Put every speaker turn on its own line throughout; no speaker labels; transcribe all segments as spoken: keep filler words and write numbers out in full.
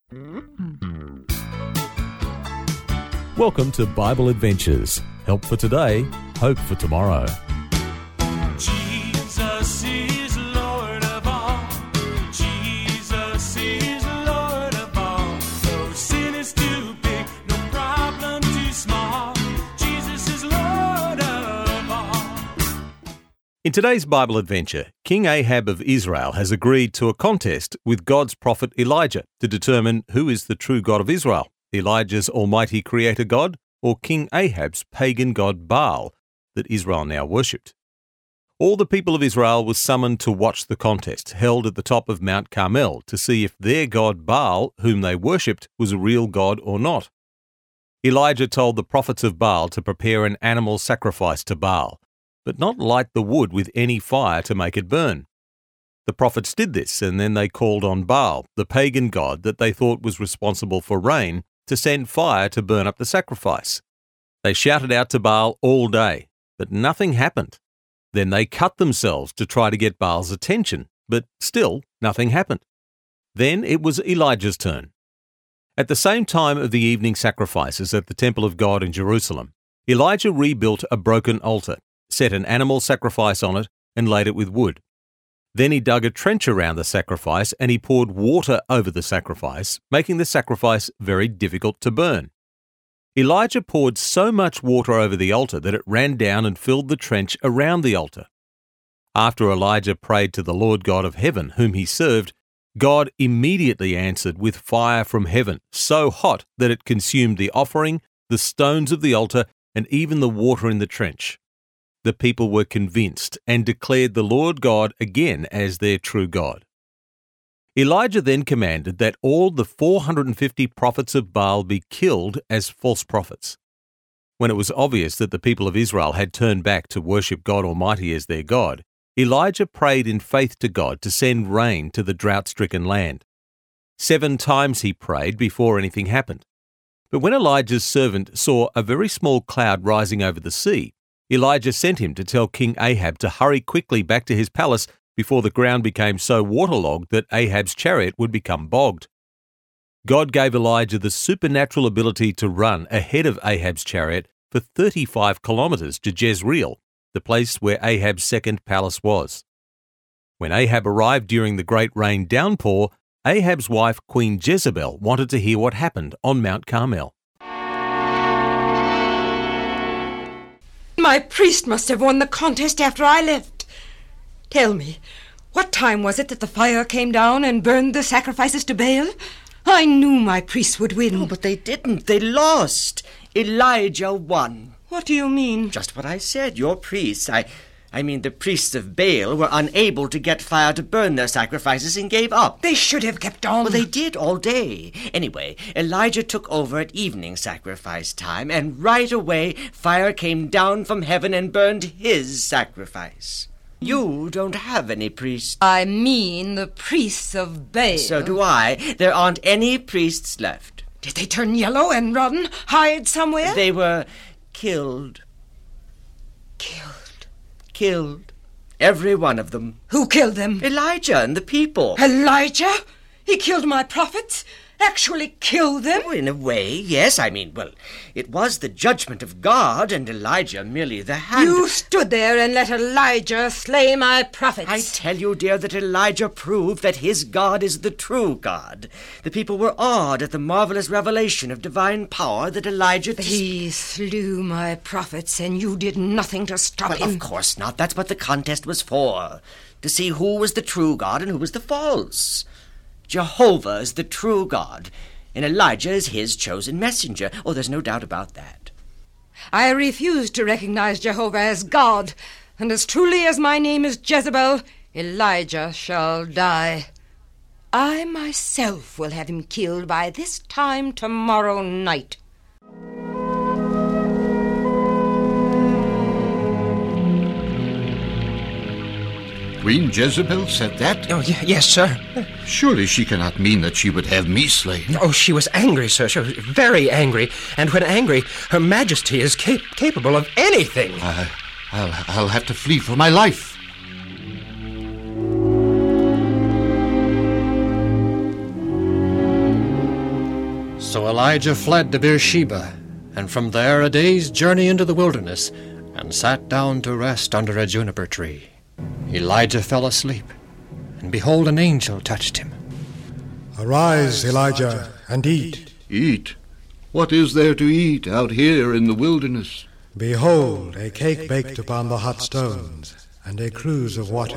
Welcome to Bible Adventures. Help for today, hope for tomorrow.
Jesus is Lord of all. Jesus is Lord of all. No sin is too big, no problem too small. Jesus is Lord of all.
In today's Bible adventure, King Ahab of Israel has agreed to a contest with God's prophet Elijah to determine who is the true God of Israel, Elijah's almighty creator God, or King Ahab's pagan god Baal that Israel now worshipped. All the people of Israel were summoned to watch the contest held at the top of Mount Carmel to see if their god Baal, whom they worshipped, was a real god or not. Elijah told the prophets of Baal to prepare an animal sacrifice to Baal, but not light the wood with any fire to make it burn. The prophets did this, and then they called on Baal, the pagan god that they thought was responsible for rain, to send fire to burn up the sacrifice. They shouted out to Baal all day, but nothing happened. Then they cut themselves to try to get Baal's attention, but still nothing happened. Then it was Elijah's turn. At the same time of the evening sacrifices at the temple of God in Jerusalem, Elijah rebuilt a broken altar, set an animal sacrifice on it, and laid it with wood. Then he dug a trench around the sacrifice and he poured water over the sacrifice, making the sacrifice very difficult to burn. Elijah poured so much water over the altar that it ran down and filled the trench around the altar. After Elijah prayed to the Lord God of heaven, whom he served, God immediately answered with fire from heaven, so hot that it consumed the offering, the stones of the altar, and even the water in the trench. The people were convinced and declared the Lord God again as their true God. Elijah then commanded that all the four hundred fifty prophets of Baal be killed as false prophets. When it was obvious that the people of Israel had turned back to worship God Almighty as their God, Elijah prayed in faith to God to send rain to the drought-stricken land. Seven times he prayed before anything happened. But when Elijah's servant saw a very small cloud rising over the sea, Elijah sent him to tell King Ahab to hurry quickly back to his palace before the ground became so waterlogged that Ahab's chariot would become bogged. God gave Elijah the supernatural ability to run ahead of Ahab's chariot for thirty-five kilometers to Jezreel, the place where Ahab's second palace was. When Ahab arrived during the great rain downpour, Ahab's wife, Queen Jezebel, wanted to hear what happened on Mount Carmel.
My priest must have won the contest after I left. Tell me, what time was it that the fire came down and burned the sacrifices to Baal? I knew my priests would win.
Oh, but they didn't. They lost. Elijah won.
What do you mean?
Just what I said. Your priests, I... I mean, the priests of Baal were unable to get fire to burn their sacrifices and gave up.
They should have kept on.
Well, they did all day. Anyway, Elijah took over at evening sacrifice time, and right away, fire came down from heaven and burned his sacrifice. You don't have any priests.
I mean the priests of Baal.
So do I. There aren't any priests left.
Did they turn yellow and run, hide somewhere?
They were killed.
Killed.
Killed. Every one of them.
Who killed them?
Elijah and the people.
Elijah? He killed my prophets? Actually killed them?
Oh, in a way, yes. I mean, well, it was the judgment of God, and Elijah merely the hand...
You stood there and let Elijah slay my prophets.
I tell you, dear, that Elijah proved that his God is the true God. The people were awed at the marvelous revelation of divine power that Elijah...
But he slew my prophets, and you did nothing to stop
well,
him.
Of course not. That's what the contest was for. To see who was the true God and who was the false. Jehovah is the true God, and Elijah is his chosen messenger. Oh, there's no doubt about that.
I refuse to recognize Jehovah as God, and as truly as my name is Jezebel, Elijah shall die. I myself will have him killed by this time tomorrow night.
Queen Jezebel said that?
Oh, y- yes, sir.
Surely she cannot mean that she would have me slain.
Oh, she was angry, sir. She was very angry. And when angry, Her Majesty is cap- capable of anything.
I, I'll, I'll have to flee for my life.
So Elijah fled to Beersheba, and from there a day's journey into the wilderness, and sat down to rest under a juniper tree. Elijah fell asleep, and behold, an angel touched him.
Arise, Elijah, and eat.
Eat? What is there to eat out here in the wilderness?
Behold, a cake baked upon the hot stones, and a cruse of water.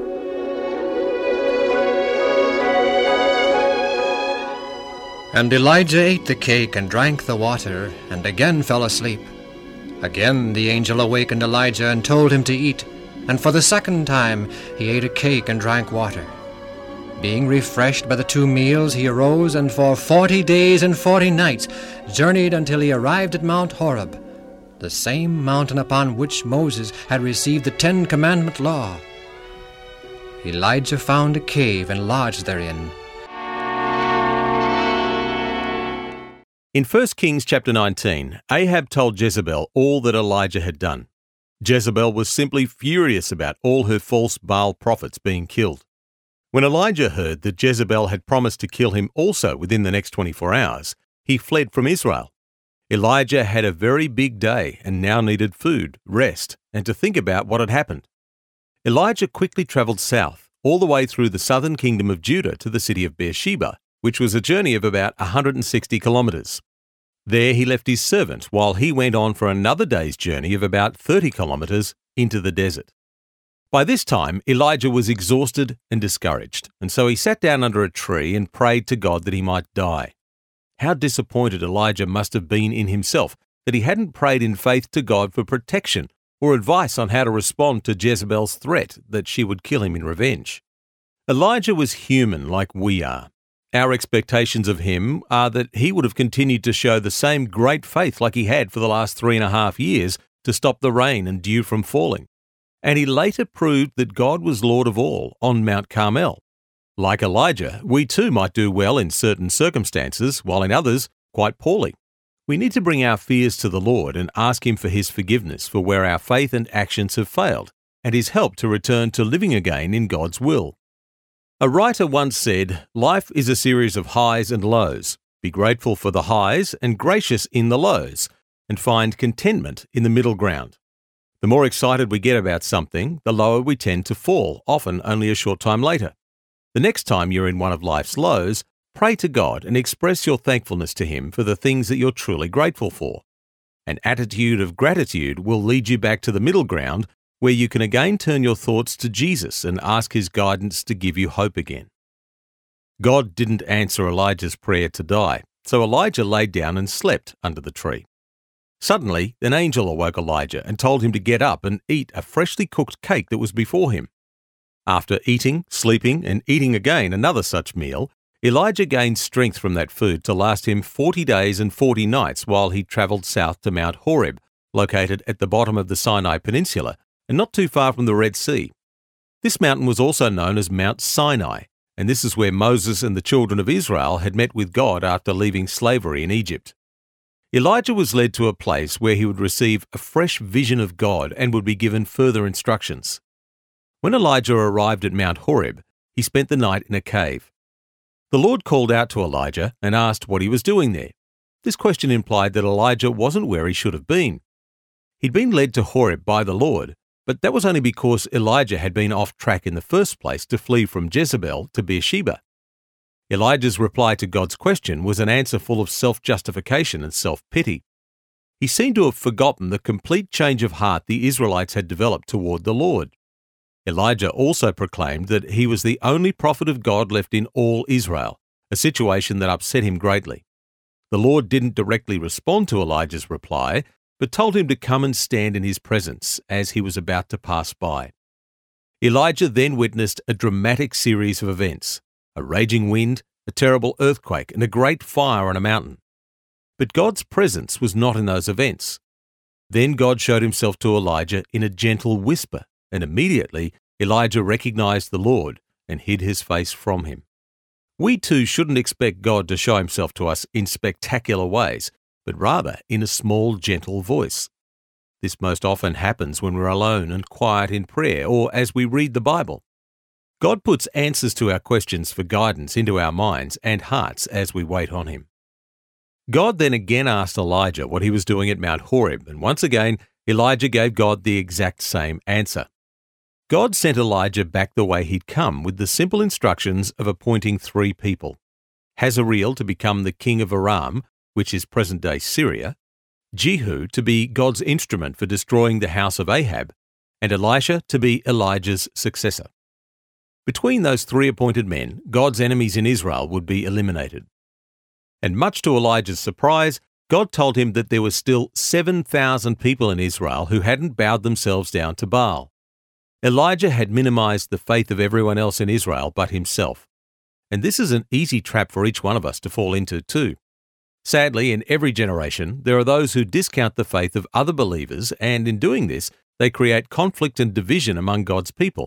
And Elijah ate the cake and drank the water, and again fell asleep. Again the angel awakened Elijah and told him to eat, and for the second time he ate a cake and drank water. Being refreshed by the two meals, he arose and for forty days and forty nights journeyed until he arrived at Mount Horeb, the same mountain upon which Moses had received the Ten Commandment law. Elijah found a cave and lodged therein.
In First Kings chapter nineteen, Ahab told Jezebel all that Elijah had done. Jezebel was simply furious about all her false Baal prophets being killed. When Elijah heard that Jezebel had promised to kill him also within the next twenty-four hours, he fled from Israel. Elijah had a very big day and now needed food, rest, and to think about what had happened. Elijah quickly travelled south, all the way through the southern kingdom of Judah to the city of Beersheba, which was a journey of about one hundred sixty kilometres. There he left his servant while he went on for another day's journey of about thirty kilometres into the desert. By this time, Elijah was exhausted and discouraged, and so he sat down under a tree and prayed to God that he might die. How disappointed Elijah must have been in himself that he hadn't prayed in faith to God for protection or advice on how to respond to Jezebel's threat that she would kill him in revenge. Elijah was human like we are. Our expectations of him are that he would have continued to show the same great faith like he had for the last three and a half years to stop the rain and dew from falling. And he later proved that God was Lord of all on Mount Carmel. Like Elijah, we too might do well in certain circumstances, while in others, quite poorly. We need to bring our fears to the Lord and ask Him for His forgiveness for where our faith and actions have failed, and His help to return to living again in God's will. A writer once said, "Life is a series of highs and lows. Be grateful for the highs and gracious in the lows, and find contentment in the middle ground." The more excited we get about something, the lower we tend to fall, often only a short time later. The next time you're in one of life's lows, pray to God and express your thankfulness to Him for the things that you're truly grateful for. An attitude of gratitude will lead you back to the middle ground, where you can again turn your thoughts to Jesus and ask His guidance to give you hope again. God didn't answer Elijah's prayer to die, so Elijah laid down and slept under the tree. Suddenly, an angel awoke Elijah and told him to get up and eat a freshly cooked cake that was before him. After eating, sleeping, and eating again another such meal, Elijah gained strength from that food to last him forty days and forty nights while he travelled south to Mount Horeb, located at the bottom of the Sinai Peninsula and not too far from the Red Sea. This mountain was also known as Mount Sinai, and this is where Moses and the children of Israel had met with God after leaving slavery in Egypt. Elijah was led to a place where he would receive a fresh vision of God and would be given further instructions. When Elijah arrived at Mount Horeb, he spent the night in a cave. The Lord called out to Elijah and asked what he was doing there. This question implied that Elijah wasn't where he should have been. He'd been led to Horeb by the Lord, but that was only because Elijah had been off track in the first place to flee from Jezebel to Beersheba. Elijah's reply to God's question was an answer full of self-justification and self-pity. He seemed to have forgotten the complete change of heart the Israelites had developed toward the Lord. Elijah also proclaimed that he was the only prophet of God left in all Israel, a situation that upset him greatly. The Lord didn't directly respond to Elijah's reply, but told him to come and stand in his presence as he was about to pass by. Elijah then witnessed a dramatic series of events: a raging wind, a terrible earthquake, and a great fire on a mountain. But God's presence was not in those events. Then God showed himself to Elijah in a gentle whisper, and immediately Elijah recognized the Lord and hid his face from him. We too shouldn't expect God to show himself to us in spectacular ways, but rather in a small, gentle voice. This most often happens when we're alone and quiet in prayer or as we read the Bible. God puts answers to our questions for guidance into our minds and hearts as we wait on Him. God then again asked Elijah what he was doing at Mount Horeb, and once again Elijah gave God the exact same answer. God sent Elijah back the way he'd come, with the simple instructions of appointing three people: Hazael to become the king of Aram, which is present-day Syria, Jehu to be God's instrument for destroying the house of Ahab, and Elisha to be Elijah's successor. Between those three appointed men, God's enemies in Israel would be eliminated. And much to Elijah's surprise, God told him that there were still seven thousand people in Israel who hadn't bowed themselves down to Baal. Elijah had minimized the faith of everyone else in Israel but himself. And this is an easy trap for each one of us to fall into too. Sadly, in every generation, there are those who discount the faith of other believers, and in doing this, they create conflict and division among God's people.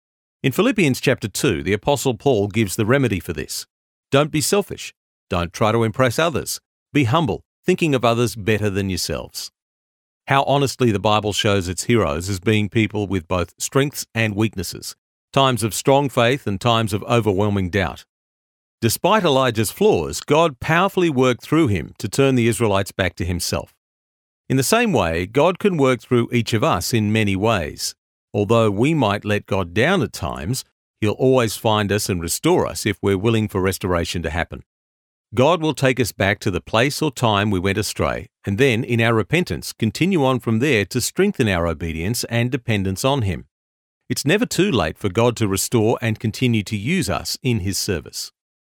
In Philippians chapter two, the Apostle Paul gives the remedy for this. Don't be selfish. Don't try to impress others. Be humble, thinking of others better than yourselves. How honestly the Bible shows its heroes as being people with both strengths and weaknesses, times of strong faith and times of overwhelming doubt. Despite Elijah's flaws, God powerfully worked through him to turn the Israelites back to himself. In the same way, God can work through each of us in many ways. Although we might let God down at times, He'll always find us and restore us if we're willing for restoration to happen. God will take us back to the place or time we went astray, and then, in our repentance, continue on from there to strengthen our obedience and dependence on Him. It's never too late for God to restore and continue to use us in His service.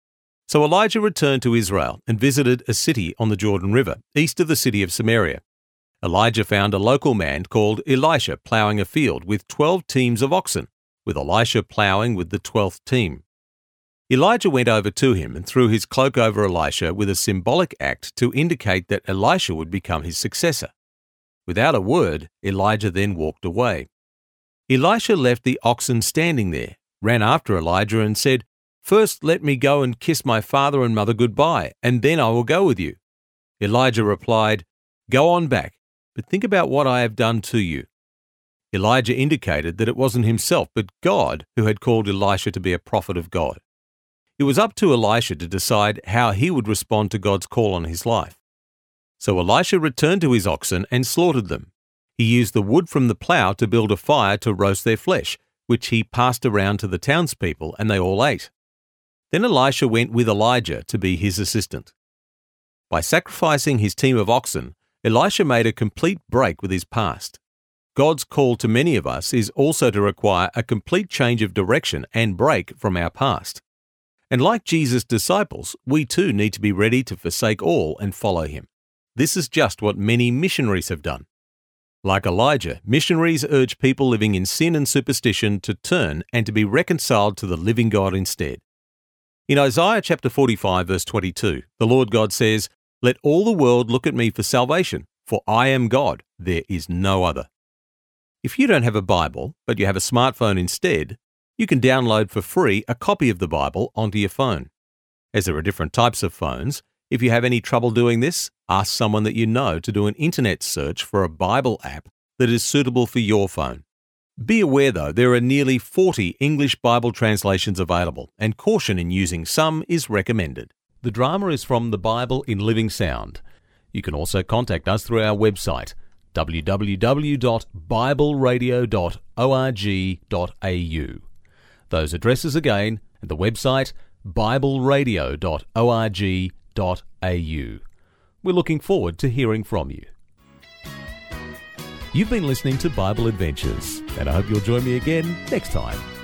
So Elijah returned to Israel and visited a city on the Jordan River, east of the city of Samaria. Elijah found a local man called Elisha ploughing a field with twelve teams of oxen, with Elisha ploughing with the twelfth team. Elijah went over to him and threw his cloak over Elisha with a symbolic act to indicate that Elisha would become his successor. Without a word, Elijah then walked away. Elisha left the oxen standing there, ran after Elijah and said, "First let me go and kiss my father and mother goodbye, and then I will go with you." Elijah replied, "Go on back, but think about what I have done to you." Elijah indicated that it wasn't himself but God who had called Elisha to be a prophet of God. It was up to Elisha to decide how he would respond to God's call on his life. So Elisha returned to his oxen and slaughtered them. He used the wood from the plough to build a fire to roast their flesh, which he passed around to the townspeople, and they all ate. Then Elisha went with Elijah to be his assistant. By sacrificing his team of oxen, Elisha made a complete break with his past. God's call to many of us is also to require a complete change of direction and break from our past. And like Jesus' disciples, we too need to be ready to forsake all and follow Him. This is just what many missionaries have done. Like Elijah, missionaries urge people living in sin and superstition to turn and to be reconciled to the living God instead. In Isaiah chapter forty-five, verse twenty-two, the Lord God says, "Let all the world look at me for salvation, for I am God, there is no other." If you don't have a Bible, but you have a smartphone instead, you can download for free a copy of the Bible onto your phone. As there are different types of phones, if you have any trouble doing this, ask someone that you know to do an internet search for a Bible app that is suitable for your phone. Be aware though, there are nearly forty English Bible translations available, and caution in using some is recommended. The drama is from the Bible in Living Sound. You can also contact us through our website, w w w dot bible radio dot org dot a u. Those addresses again, and the website, bible radio dot org dot a u. We're looking forward to hearing from you. You've been listening to Bible Adventures, and I hope you'll join me again next time.